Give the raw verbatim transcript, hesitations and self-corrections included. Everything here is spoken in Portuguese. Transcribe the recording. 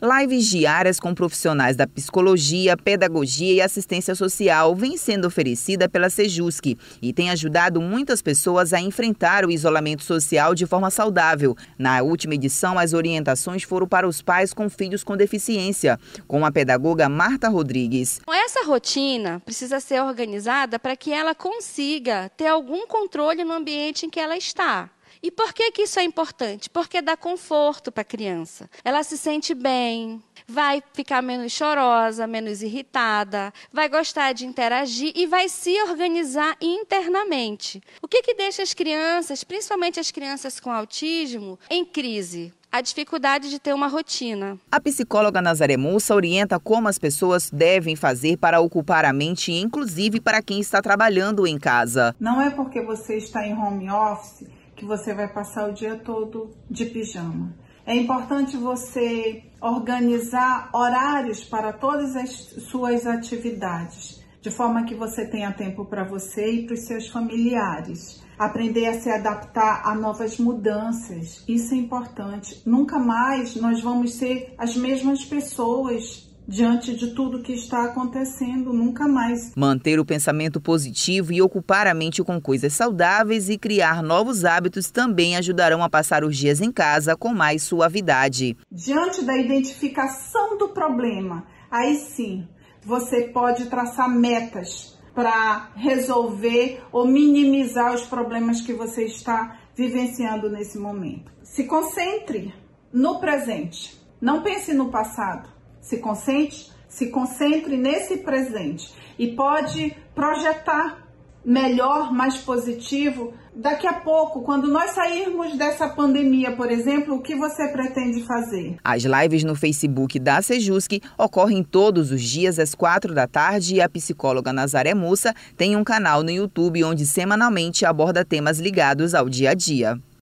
Lives diárias com profissionais da psicologia, pedagogia e assistência social vêm sendo oferecida pela Sejusc e tem ajudado muitas pessoas a enfrentar o isolamento social de forma saudável. Na última edição, as orientações foram para os pais com filhos com deficiência, com a pedagoga Marta Rodrigues. Essa rotina precisa ser organizada para que ela consiga ter algum controle no ambiente em que ela está. E por que que isso é importante? Porque dá conforto para a criança. Ela se sente bem, vai ficar menos chorosa, menos irritada, vai gostar de interagir e vai se organizar internamente. O que que deixa as crianças, principalmente as crianças com autismo, em crise? A dificuldade de ter uma rotina. A psicóloga Nazaré Mussa orienta como as pessoas devem fazer para ocupar a mente, inclusive para quem está trabalhando em casa. Não é porque você está em home office que você vai passar o dia todo de pijama. É importante você organizar horários para todas as suas atividades, de forma que você tenha tempo para você e para os seus familiares. Aprender a se adaptar a novas mudanças, isso é importante. Nunca mais nós vamos ser as mesmas pessoas diante de tudo que está acontecendo, nunca mais. Manter o pensamento positivo e ocupar a mente com coisas saudáveis e criar novos hábitos também ajudarão a passar os dias em casa com mais suavidade. Diante da identificação do problema, aí sim, você pode traçar metas para resolver ou minimizar os problemas que você está vivenciando nesse momento. Se concentre no presente, não pense no passado. Se concentre, se concentre nesse presente e pode projetar melhor, mais positivo. Daqui a pouco, quando nós sairmos dessa pandemia, por exemplo, o que você pretende fazer? As lives no Facebook da Sejusc ocorrem todos os dias às quatro da tarde e a psicóloga Nazaré Mussa tem um canal no YouTube onde semanalmente aborda temas ligados ao dia a dia.